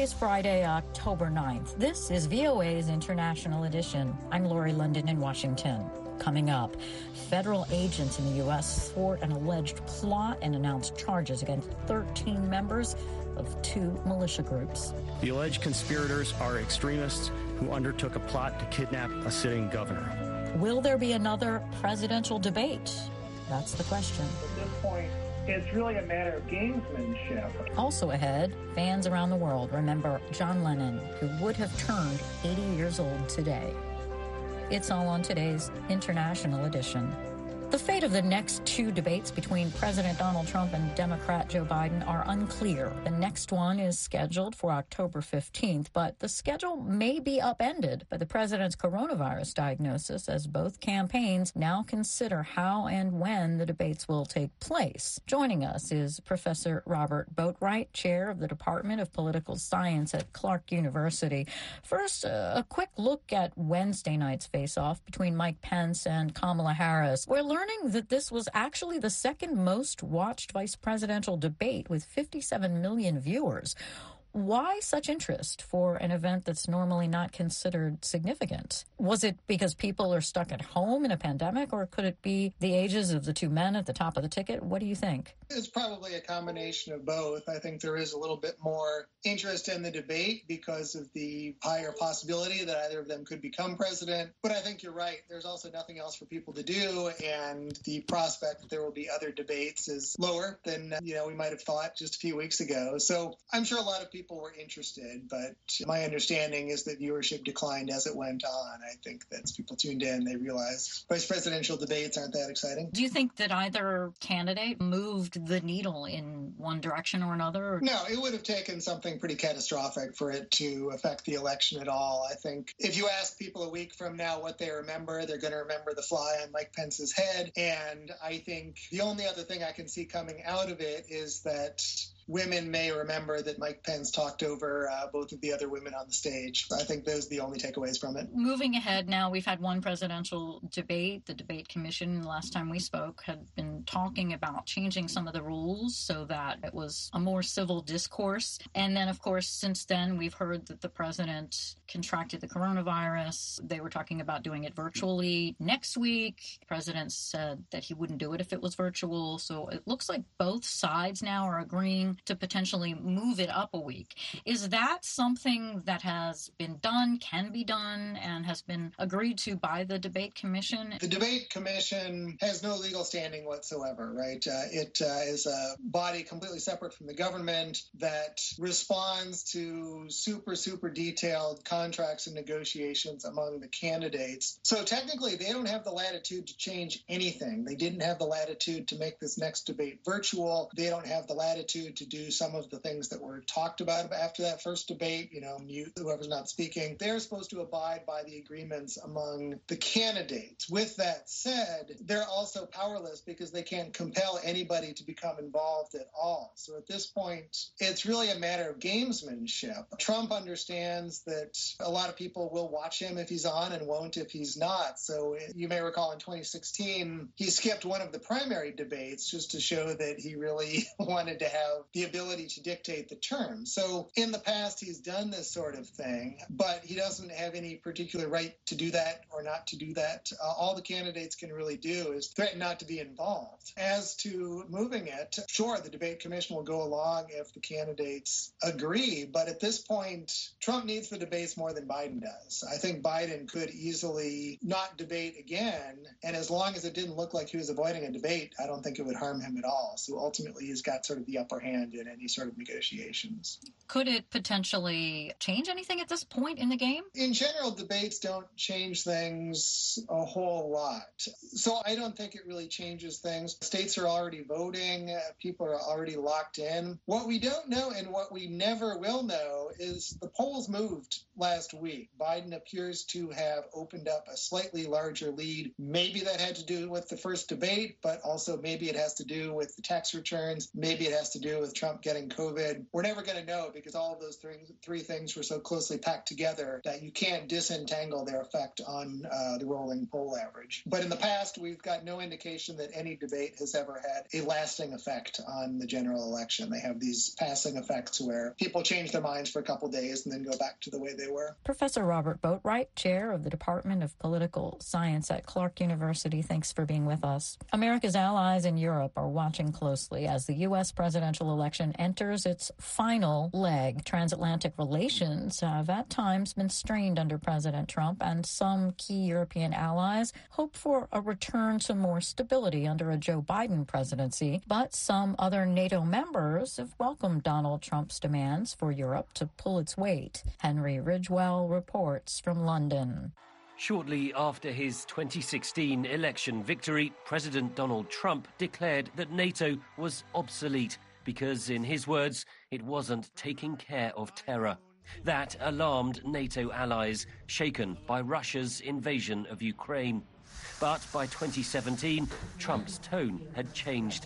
is Friday, October 9th. This is VOA's International Edition. I'm Lori London in Washington. Coming up, federal agents in the U.S. thwart an alleged plot and announced charges against 13 members of 2 militia groups. The alleged conspirators are extremists who undertook a plot to kidnap a sitting governor. Will there be another presidential debate? That's the question. At this point, it's really a matter of gamesmanship. Also ahead, fans around the world remember John Lennon, who would have turned 80 years old today. It's all on today's International Edition. The fate of the next 2 debates between President Donald Trump and Democrat Joe Biden are unclear. The next one is scheduled for October 15th, but the schedule may be upended by the president's coronavirus diagnosis as both campaigns now consider how and when the debates will take place. Joining us is Professor Robert Boatwright, chair of the Department of Political Science at Clark University. First, a quick look at Wednesday night's face-off between Mike Pence and Kamala Harris. We're learning that this was actually the second most watched vice presidential debate with 57 million viewers. Why such interest for an event that's normally not considered significant? Was it because people are stuck at home in a pandemic, or could it be the ages of the 2 men at the top of the ticket? What do you think? It's probably a combination of both. I think there is a little bit more interest in the debate because of the higher possibility that either of them could become president. But I think you're right. There's also nothing else for people to do, and the prospect that there will be other debates is lower than we might have thought just a few weeks ago. So I'm sure a lot of people were interested, but my understanding is that viewership declined as it went on. I think that as people tuned in, they realized vice presidential debates aren't that exciting. Do you think that either candidate moved the needle in one direction or another? No, it would have taken something pretty catastrophic for it to affect the election at all. I think if you ask people a week from now what they remember, they're going to remember the fly on Mike Pence's head. And I think the only other thing I can see coming out of it is that women may remember that Mike Pence talked over both of the other women on the stage. I think those are the only takeaways from it. Moving ahead now, we've had one presidential debate. The debate commission, last time we spoke, had been talking about changing some of the rules so that it was a more civil discourse. And then, of course, since then, we've heard that the president contracted the coronavirus. They were talking about doing it virtually next week. The president said that he wouldn't do it if it was virtual. So it looks like both sides now are agreeing to potentially move it up a week. Is that something that has been done, can be done, and has been agreed to by the debate commission? The debate commission has no legal standing whatsoever, right? It is a body completely separate from the government that responds to super detailed contracts and negotiations among the candidates. So technically, they don't have the latitude to change anything. They didn't have the latitude to make this next debate virtual. They don't have the latitude to do some of the things that were talked about after that first debate, mute whoever's not speaking. They're supposed to abide by the agreements among the candidates. With that said, they're also powerless because they can't compel anybody to become involved at all. So at this point, it's really a matter of gamesmanship. Trump understands that a lot of people will watch him if he's on and won't if he's not. So you may recall in 2016, he skipped one of the primary debates just to show that he really wanted to have the ability to dictate the terms. So in the past, he's done this sort of thing, but he doesn't have any particular right to do that or not to do that. All the candidates can really do is threaten not to be involved. As to moving it, sure, the debate commission will go along if the candidates agree, but at this point, Trump needs the debates more than Biden does. I think Biden could easily not debate again, and as long as it didn't look like he was avoiding a debate, I don't think it would harm him at all. So ultimately, he's got sort of the upper hand in any sort of negotiations. Could it potentially change anything at this point in the game? In general, debates don't change things a whole lot. So I don't think it really changes things. States are already voting. People are already locked in. What we don't know and what we never will know is the polls moved last week. Biden appears to have opened up a slightly larger lead. Maybe that had to do with the first debate, but also maybe it has to do with the tax returns. Maybe it has to do with with Trump getting COVID. We're never going to know because all of those three things were so closely packed together that you can't disentangle their effect on the rolling poll average. But in the past, we've got no indication that any debate has ever had a lasting effect on the general election. They have these passing effects where people change their minds for a couple days and then go back to the way they were. Professor Robert Boatwright, chair of the Department of Political Science at Clark University, thanks for being with us. America's allies in Europe are watching closely as the U.S. presidential election enters its final leg. Transatlantic relations have at times been strained under President Trump, and some key European allies hope for a return to more stability under a Joe Biden presidency. But some other NATO members have welcomed Donald Trump's demands for Europe to pull its weight. Henry Ridgwell reports from London. Shortly after his 2016 election victory, President Donald Trump declared that NATO was obsolete because, in his words, it wasn't taking care of terror. That alarmed NATO allies, shaken by Russia's invasion of Ukraine. But by 2017, Trump's tone had changed.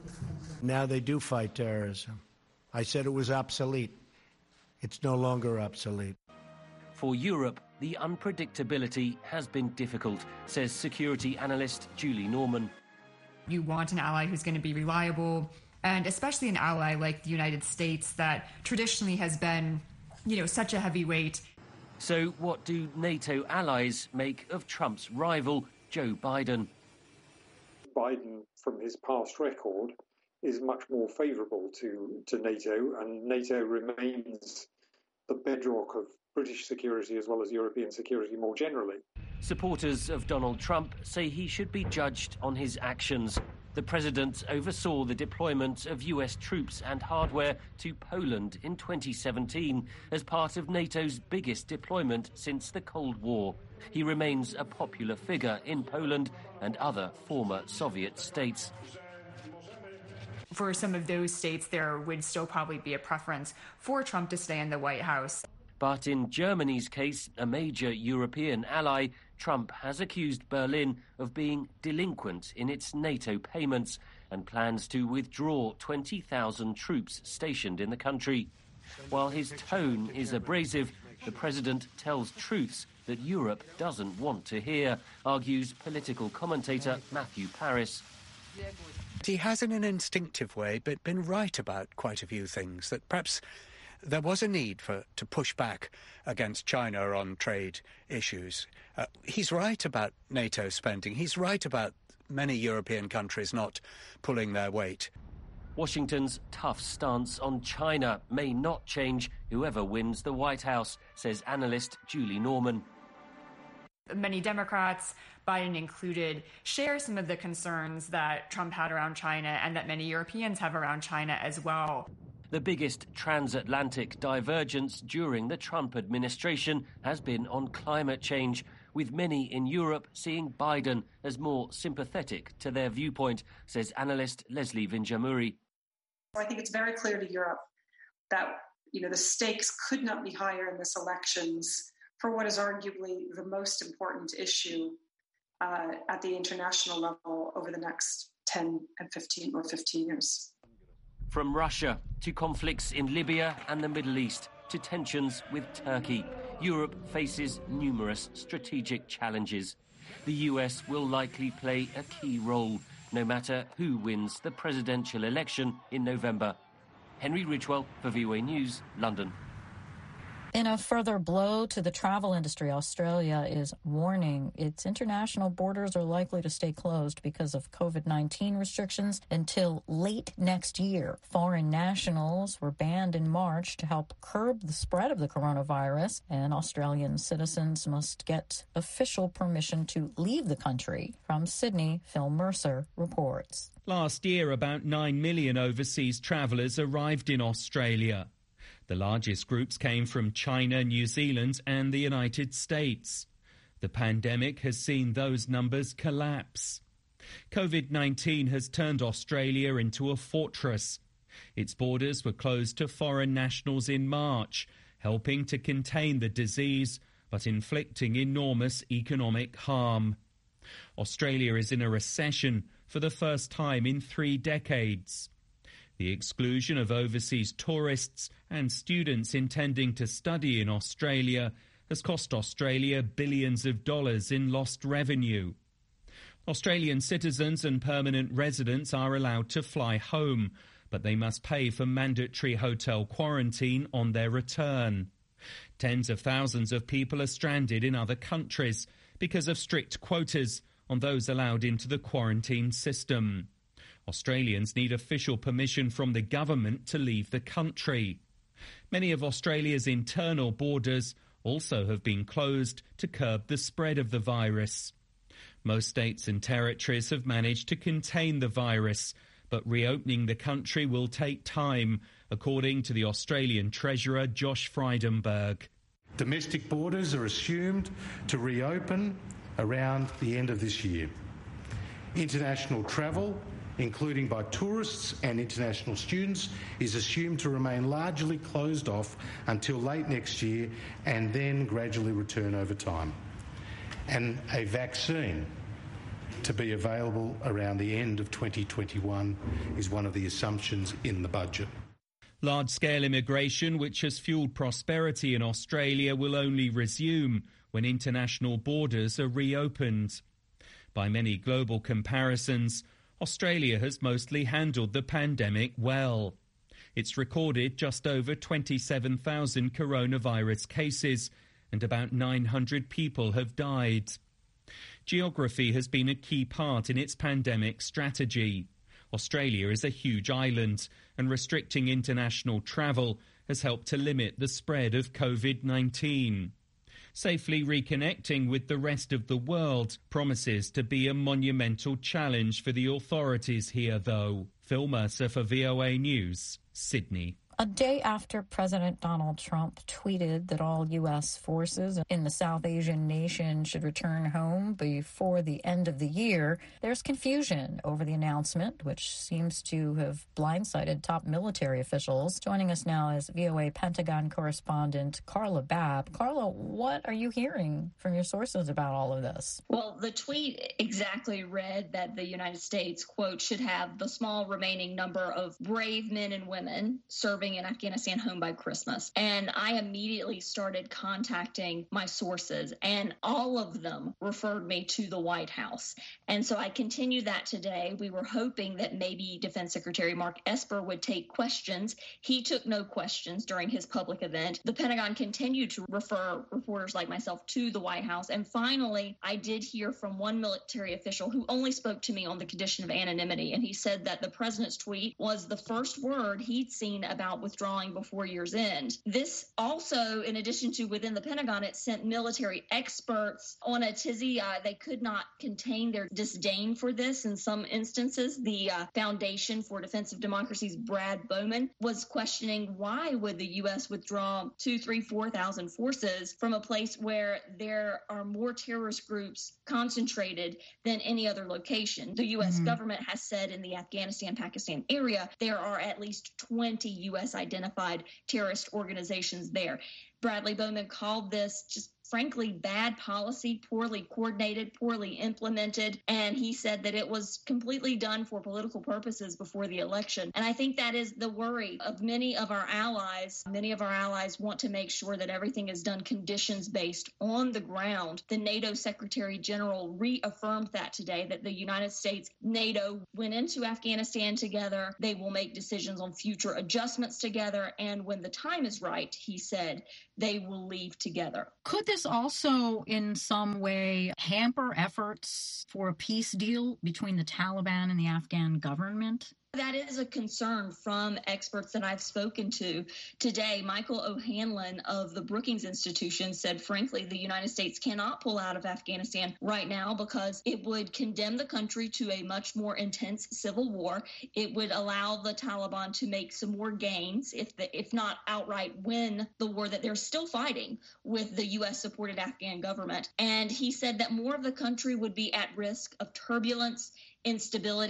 Now they do fight terrorism. I said it was obsolete. It's no longer obsolete. For Europe, the unpredictability has been difficult, says security analyst Julie Norman. You want an ally who's going to be reliable, and especially an ally like the United States that traditionally has been, such a heavyweight. So what do NATO allies make of Trump's rival, Joe Biden? Biden, from his past record, is much more favourable to NATO, and NATO remains the bedrock of British security as well as European security more generally. Supporters of Donald Trump say he should be judged on his actions. The president oversaw the deployment of US troops and hardware to Poland in 2017 as part of NATO's biggest deployment since the Cold War. He remains a popular figure in Poland and other former Soviet states. For some of those states, there would still probably be a preference for Trump to stay in the White House. But in Germany's case, a major European ally, Trump has accused Berlin of being delinquent in its NATO payments and plans to withdraw 20,000 troops stationed in the country. While his tone is abrasive, the president tells truths that Europe doesn't want to hear, argues political commentator Matthew Parris. He has, in an instinctive way, been right about quite a few things, that perhaps there was a need to push back against China on trade issues. He's right about NATO spending. He's right about many European countries not pulling their weight. Washington's tough stance on China may not change whoever wins the White House, says analyst Julie Norman. Many Democrats, Biden included, share some of the concerns that Trump had around China and that many Europeans have around China as well. The biggest transatlantic divergence during the Trump administration has been on climate change, with many in Europe seeing Biden as more sympathetic to their viewpoint, says analyst Leslie Vinjamuri. I think it's very clear to Europe that, the stakes could not be higher in this elections for what is arguably the most important issue at the international level over the next 10 and 15 years. From Russia to conflicts in Libya and the Middle East to tensions with Turkey, Europe faces numerous strategic challenges. The US will likely play a key role, no matter who wins the presidential election in November. Henry Ridgwell for VOA News, London. In a further blow to the travel industry, Australia is warning its international borders are likely to stay closed because of COVID-19 restrictions until late next year. Foreign nationals were banned in March to help curb the spread of the coronavirus, and Australian citizens must get official permission to leave the country. From Sydney, Phil Mercer reports. Last year, about 9 million overseas travellers arrived in Australia. The largest groups came from China, New Zealand and the United States. The pandemic has seen those numbers collapse. COVID-19 has turned Australia into a fortress. Its borders were closed to foreign nationals in March, helping to contain the disease, but inflicting enormous economic harm. Australia is in a recession for the first time in 3 decades. The exclusion of overseas tourists and students intending to study in Australia has cost Australia billions of dollars in lost revenue. Australian citizens and permanent residents are allowed to fly home, but they must pay for mandatory hotel quarantine on their return. Tens of thousands of people are stranded in other countries because of strict quotas on those allowed into the quarantine system. Australians need official permission from the government to leave the country. Many of Australia's internal borders also have been closed to curb the spread of the virus. Most states and territories have managed to contain the virus, but reopening the country will take time, according to the Australian Treasurer Josh Frydenberg. Domestic borders are assumed to reopen around the end of this year. International travel, including by tourists and international students, is assumed to remain largely closed off until late next year and then gradually return over time. And a vaccine to be available around the end of 2021 is one of the assumptions in the budget. Large-scale immigration, which has fuelled prosperity in Australia, will only resume when international borders are reopened. By many global comparisons, Australia has mostly handled the pandemic well. It's recorded just over 27,000 coronavirus cases and about 900 people have died. Geography has been a key part in its pandemic strategy. Australia is a huge island, and restricting international travel has helped to limit the spread of COVID-19. Safely reconnecting with the rest of the world promises to be a monumental challenge for the authorities here, though. Phil Mercer for VOA News, Sydney. A day after President Donald Trump tweeted that all U.S. forces in the South Asian nation should return home before the end of the year, there's confusion over the announcement, which seems to have blindsided top military officials. Joining us now is VOA Pentagon correspondent Carla Babb. Carla, what are you hearing from your sources about all of this? Well, the tweet exactly read that the United States, quote, should have the small remaining number of brave men and women serving in Afghanistan home by Christmas. And I immediately started contacting my sources, and all of them referred me to the White House. And so I continued that today. We were hoping that maybe Defense Secretary Mark Esper would take questions. He took no questions during his public event. The Pentagon continued to refer reporters like myself to the White House. And finally, I did hear from one military official who only spoke to me on the condition of anonymity. And he said that the president's tweet was the first word he'd seen about withdrawing before year's end. This also, in addition to within the Pentagon, it sent military experts on a tizzy. They could not contain their disdain for this. In some instances, the Foundation for Defense of Democracy's Brad Bowman was questioning why would the U.S. withdraw 2,000, 3,000, 4,000 forces from a place where there are more terrorist groups concentrated than any other location. The U.S. government has said in the Afghanistan-Pakistan area, there are at least 20 U.S. identified terrorist organizations there. Bradley Bowman called this just frankly bad policy, poorly coordinated, poorly implemented, and he said that it was completely done for political purposes before the election. And I think that is the worry of many of our allies. Many of our allies want to make sure that everything is done conditions-based on the ground. The NATO Secretary General reaffirmed that today, that the United States, NATO went into Afghanistan together. They will make decisions on future adjustments together. And when the time is right, he said, they will leave together. Could this also in some way hamper efforts for a peace deal between the Taliban and the Afghan government? That is a concern from experts that I've spoken to today. Michael O'Hanlon of the Brookings Institution said, frankly, the United States cannot pull out of Afghanistan right now because it would condemn the country to a much more intense civil war. It would allow the Taliban to make some more gains, if not outright win the war that they're still fighting with the U.S.-supported Afghan government. And he said that more of the country would be at risk of turbulence, instability,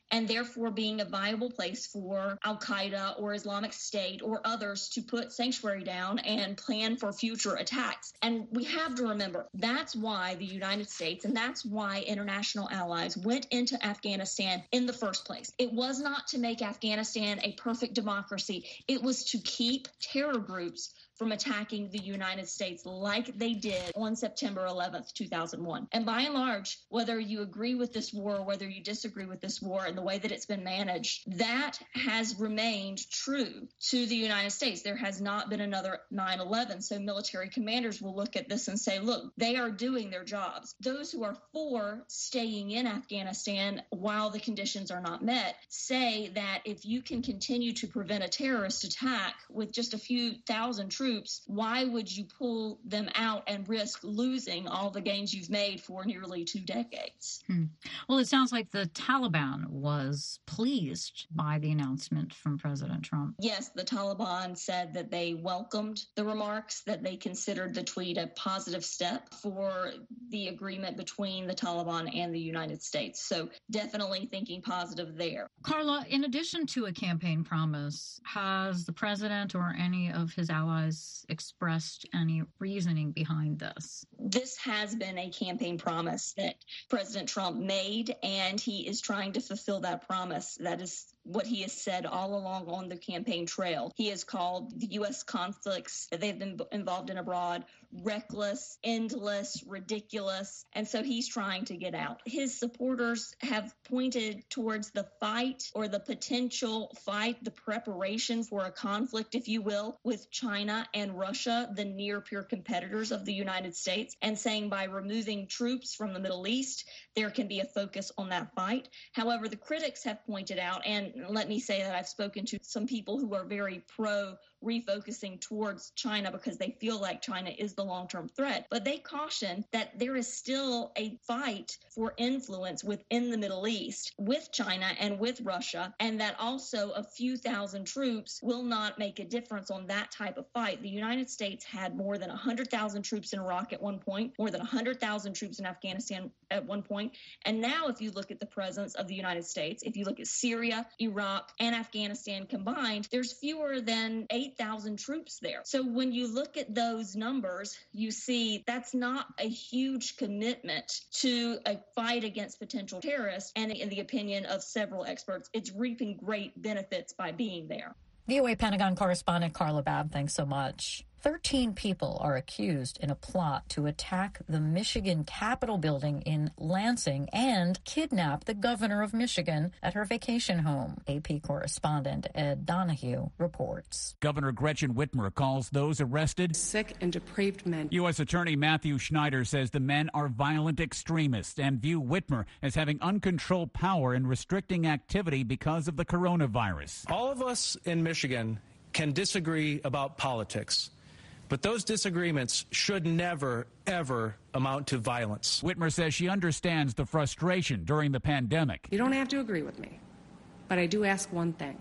and therefore being a viable place for Al-Qaeda or Islamic State or others to put sanctuary down and plan for future attacks. And we have to remember, that's why the United States and that's why international allies went into Afghanistan in the first place. It was not to make Afghanistan a perfect democracy. It was to keep terror groups from attacking the United States like they did on September 11th, 2001. And by and large, whether you agree with this war, whether you disagree with this war and the way that it's been managed, that has remained true to the United States. There has not been another 9/11. So military commanders will look at this and say, look, they are doing their jobs. Those who are for staying in Afghanistan while the conditions are not met say that if you can continue to prevent a terrorist attack with just a few thousand troops, why would you pull them out and risk losing all the gains you've made for nearly 2 decades? Well, it sounds like the Taliban was pleased by the announcement from President Trump. Yes, the Taliban said that they welcomed the remarks, that they considered the tweet a positive step for the agreement between the Taliban and the United States. So definitely thinking positive there. Carla, in addition to a campaign promise, has the president or any of his allies expressed any reasoning behind this? This has been a campaign promise that President Trump made, and he is trying to fulfill that promise. That is what he has said all along on the campaign trail. He has called the U.S. conflicts that they've been involved in abroad reckless, endless, ridiculous, and so he's trying to get out. His supporters have pointed towards the fight or the potential fight, the preparation for a conflict, if you will, with China and Russia, the near peer competitors of the United States, and saying by removing troops from the Middle East, there can be a focus on that fight. However, the critics have pointed out, and let me say that I've spoken to some people who are very pro refocusing towards China because they feel like China is the long-term threat. But they caution that there is still a fight for influence within the Middle East with China and with Russia, and that also a few thousand troops will not make a difference on that type of fight. The United States had more than 100,000 troops in Iraq at one point, more than 100,000 troops in Afghanistan at one point. And now if you look at the presence of the United States, if you look at Syria, Iraq, and Afghanistan combined, there's fewer than 8,000 troops there. So when you look at those numbers, you see that's not a huge commitment to a fight against potential terrorists. And in the opinion of several experts, it's reaping great benefits by being there. VOA Pentagon correspondent Carla Babb, thanks so much. 13 people are accused in a plot to attack the Michigan Capitol building in Lansing and kidnap the governor of Michigan at her vacation home. AP correspondent Ed Donahue reports. Governor Gretchen Whitmer calls those arrested sick and depraved men. U.S. Attorney Matthew Schneider says the men are violent extremists and view Whitmer as having uncontrolled power in restricting activity because of the coronavirus. All of us in Michigan can disagree about politics, but those disagreements should never, ever amount to violence. Whitmer says she understands the frustration during the pandemic. You don't have to agree with me, but I do ask one thing.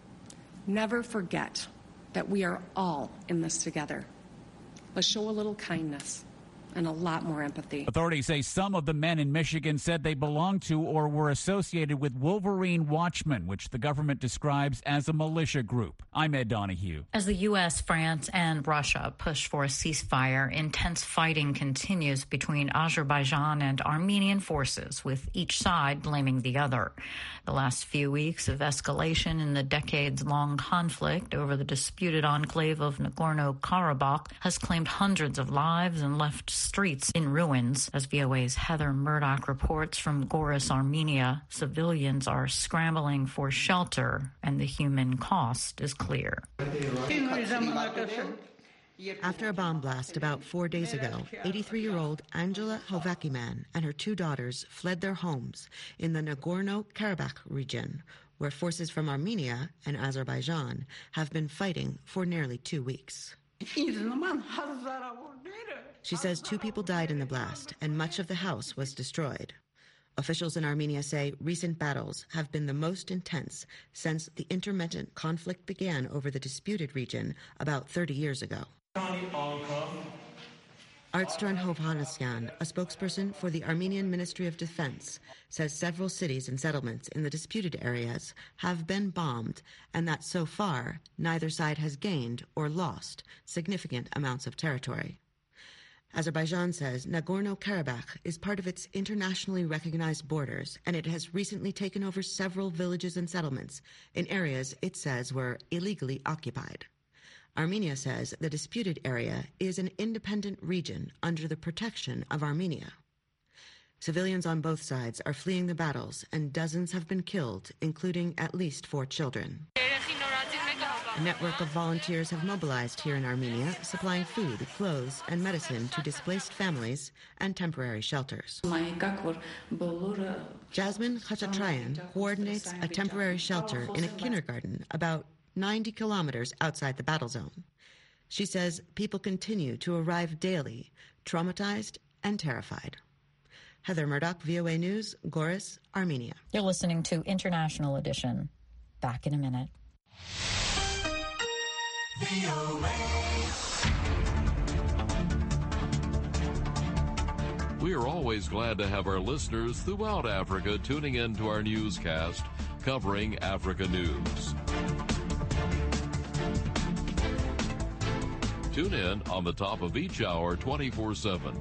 Never forget that we are all in this together. Let's show a little kindness and a lot more empathy. Authorities say some of the men in Michigan said they belonged to or were associated with Wolverine Watchmen, which the government describes as a militia group. I'm Ed Donahue. As the U.S., France, and Russia push for a ceasefire, intense fighting continues between Azerbaijan and Armenian forces, with each side blaming the other. The last few weeks of escalation in the decades-long conflict over the disputed enclave of Nagorno-Karabakh has claimed hundreds of lives and left streets in ruins. As VOA's Heather Murdoch reports from Goris, Armenia, civilians are scrambling for shelter, and the human cost is clear. After a bomb blast about 4 days ago, 83-year-old Angela Hovakiman and her 2 daughters fled their homes in the Nagorno-Karabakh region, where forces from Armenia and Azerbaijan have been fighting for nearly 2 weeks. She says 2 people died in the blast and much of the house was destroyed. Officials in Armenia say recent battles have been the most intense since the intermittent conflict began over the disputed region about 30 years ago. Artsturan Hovhannisyan, a spokesperson for the Armenian Ministry of Defense, says several cities and settlements in the disputed areas have been bombed and that so far neither side has gained or lost significant amounts of territory. Azerbaijan says Nagorno-Karabakh is part of its internationally recognized borders, and it has recently taken over several villages and settlements in areas it says were illegally occupied. Armenia says the disputed area is an independent region under the protection of Armenia. Civilians on both sides are fleeing the battles, and dozens have been killed, including at least 4 children. A network of volunteers have mobilized here in Armenia, supplying food, clothes, and medicine to displaced families and temporary shelters. Jasmine Khachatrayan coordinates a temporary shelter in a kindergarten about 90 kilometers outside the battle zone. She says people continue to arrive daily, traumatized and terrified. Heather Murdoch, VOA News, Goris, Armenia. You're listening to International Edition. Back in a minute. We are always glad to have our listeners throughout Africa tuning in to our newscast covering Africa news. Tune in on the top of each hour 24/7.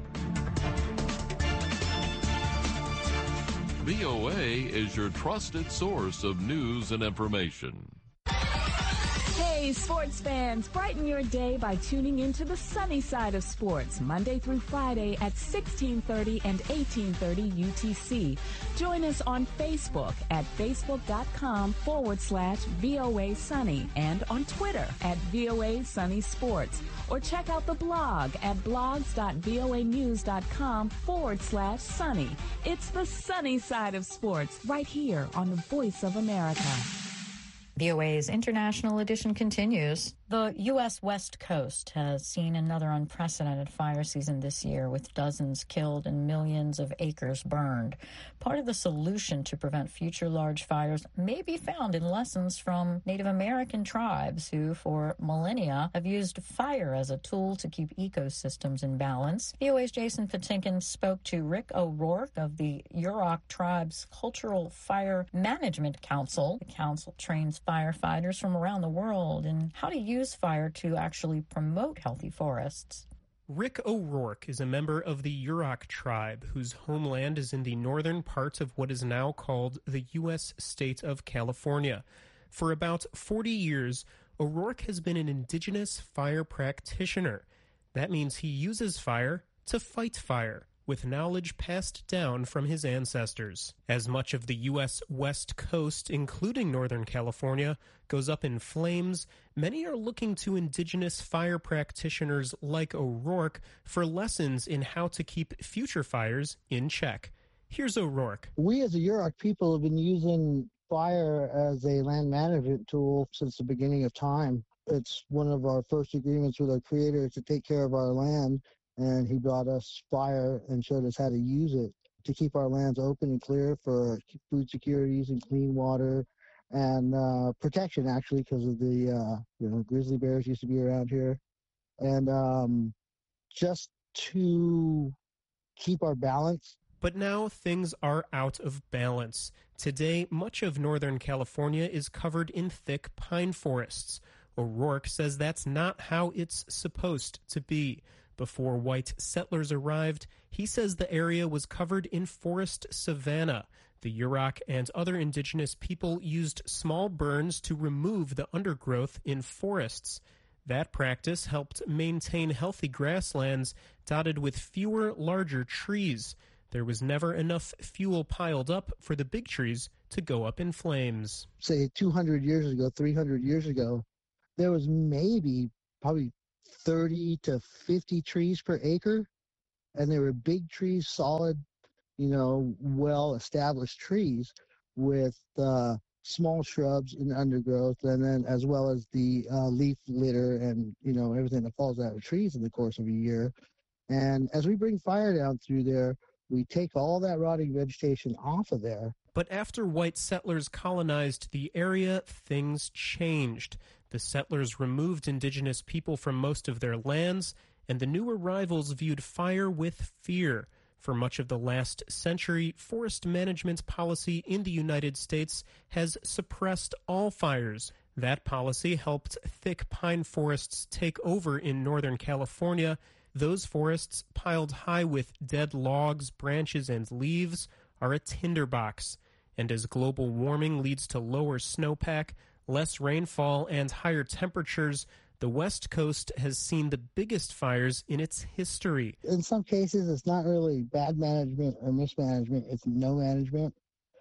VOA is your trusted source of news and information. Hey, sports fans, brighten your day by tuning into the sunny side of sports, Monday through Friday at 1630 and 1830 UTC. Join us on Facebook at facebook.com/VOA Sunny and on Twitter at VOA Sunny Sports. Or check out the blog at blogs.voanews.com/sunny. It's the sunny side of sports right here on the Voice of America. VOA's International Edition continues. The U.S. West Coast has seen another unprecedented fire season this year, with dozens killed and millions of acres burned. Part of the solution to prevent future large fires may be found in lessons from Native American tribes who, for millennia, have used fire as a tool to keep ecosystems in balance. VOA's Jason Patinkin spoke to Rick O'Rourke of the Yurok Tribe's Cultural Fire Management Council. The council trains firefighters from around the world in how to use fire to actually promote healthy forests. Rick O'Rourke is a member of the Yurok tribe, whose homeland is in the northern part of what is now called the U.S. state of California. For about 40 years, O'Rourke has been an indigenous fire practitioner. That means he uses fire to fight fire, with knowledge passed down from his ancestors. As much of the U.S. West Coast, including Northern California, goes up in flames, many are looking to indigenous fire practitioners like O'Rourke for lessons in how to keep future fires in check. Here's O'Rourke. We as the Yurok people have been using fire as a land management tool since the beginning of time. It's one of our first agreements with our Creator to take care of our land. And he brought us fire and showed us how to use it to keep our lands open and clear for food securities and clean water and protection, actually, because of the grizzly bears used to be around here. And just to keep our balance. But now things are out of balance. Today, much of Northern California is covered in thick pine forests. O'Rourke says that's not how it's supposed to be. Before white settlers arrived, he says the area was covered in forest savanna. The Yurok and other indigenous people used small burns to remove the undergrowth in forests. That practice helped maintain healthy grasslands dotted with fewer, larger trees. There was never enough fuel piled up for the big trees to go up in flames. Say 200 years ago, 300 years ago, there was probably 30 to 50 trees per acre, and they were big trees, solid, well-established trees with small shrubs and undergrowth, and then as well as the leaf litter and, everything that falls out of trees in the course of a year. And as we bring fire down through there, we take all that rotting vegetation off of there. But after white settlers colonized the area, things changed. The settlers removed indigenous people from most of their lands, and the new arrivals viewed fire with fear. For much of the last century, forest management policy in the United States has suppressed all fires. That policy helped thick pine forests take over in Northern California. Those forests, piled high with dead logs, branches, and leaves, are a tinderbox. And as global warming leads to lower snowpack, less rainfall, and higher temperatures, the West Coast has seen the biggest fires in its history. In some cases, it's not really bad management or mismanagement, it's no management.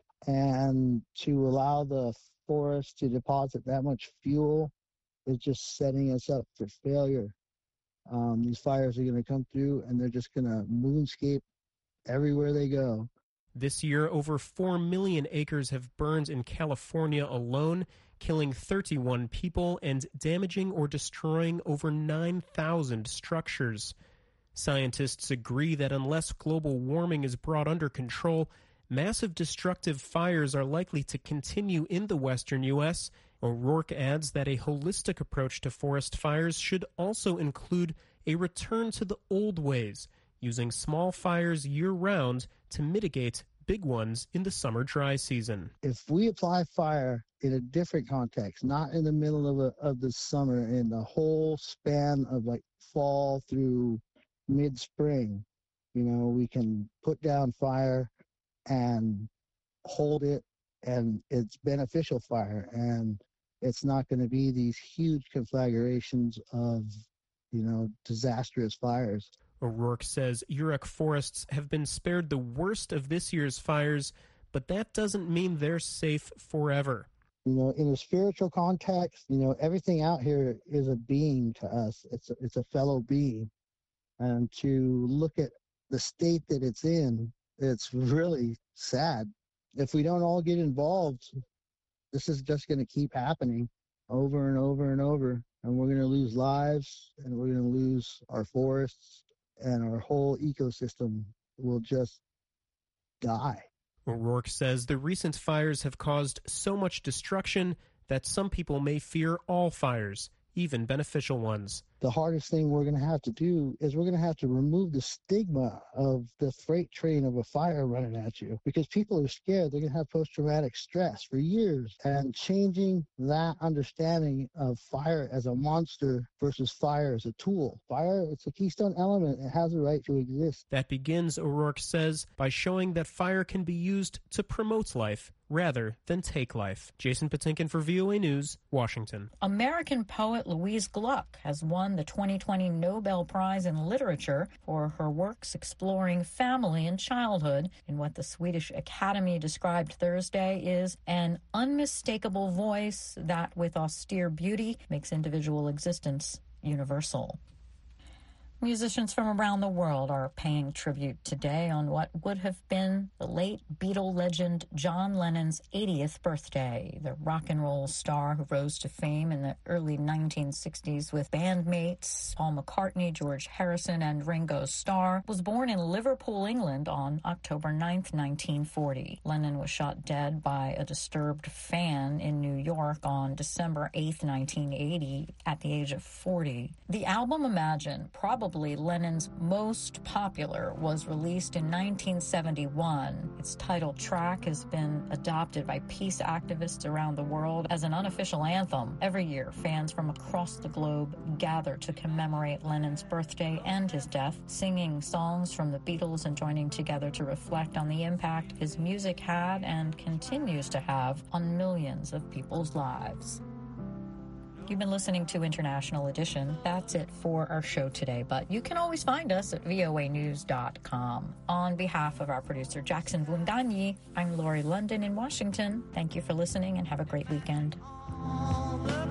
And to allow the forest to deposit that much fuel is just setting us up for failure. These fires are going to come through, and they're just going to moonscape everywhere they go. This year, over 4 million acres have burned in California alone, killing 31 people and damaging or destroying over 9,000 structures. Scientists agree that unless global warming is brought under control, massive destructive fires are likely to continue in the western U.S. O'Rourke adds that a holistic approach to forest fires should also include a return to the old ways, using small fires year-round to mitigate big ones in the summer dry season. If we apply fire in a different context, not in the middle of the summer, in the whole span of like fall through mid-spring, we can put down fire and hold it, and it's beneficial fire, and it's not going to be these huge conflagrations of, disastrous fires. O'Rourke says Yurok forests have been spared the worst of this year's fires, but that doesn't mean they're safe forever. In a spiritual context, everything out here is a being to us. It's a fellow being. And to look at the state that it's in, it's really sad. If we don't all get involved, this is just going to keep happening over and over and over. And we're going to lose lives, and we're going to lose our forests, and our whole ecosystem will just die. O'Rourke says the recent fires have caused so much destruction that some people may fear all fires, even beneficial ones. The hardest thing we're going to have to do is we're going to have to remove the stigma of the freight train of a fire running at you, because people are scared. They're going to have post-traumatic stress for years. And changing that understanding of fire as a monster versus fire as a tool. Fire, it's a keystone element. It has a right to exist. That begins, O'Rourke says, by showing that fire can be used to promote life rather than take life. Jason Patinkin for VOA News, Washington. American poet Louise Gluck has won the 2020 Nobel Prize in Literature for her works exploring family and childhood in what the Swedish Academy described Thursday is an unmistakable voice that, with austere beauty, makes individual existence universal. Musicians from around the world are paying tribute today on what would have been the late Beatle legend John Lennon's 80th birthday. The rock and roll star who rose to fame in the early 1960s with bandmates Paul McCartney, George Harrison, and Ringo Starr was born in Liverpool, England on October 9th, 1940. Lennon was shot dead by a disturbed fan in New York on December 8th, 1980 at the age of 40. The album Imagine, probably Lennon's most popular, was released in 1971. Its title track has been adopted by peace activists around the world as an unofficial anthem. Every year, fans from across the globe gather to commemorate Lennon's birthday and his death, singing songs from the Beatles and joining together to reflect on the impact his music had and continues to have on millions of people's lives. You've been listening to International Edition. That's it for our show today, but you can always find us at voanews.com. On behalf of our producer, Jackson Vundanyi, I'm Lori London in Washington. Thank you for listening and have a great weekend.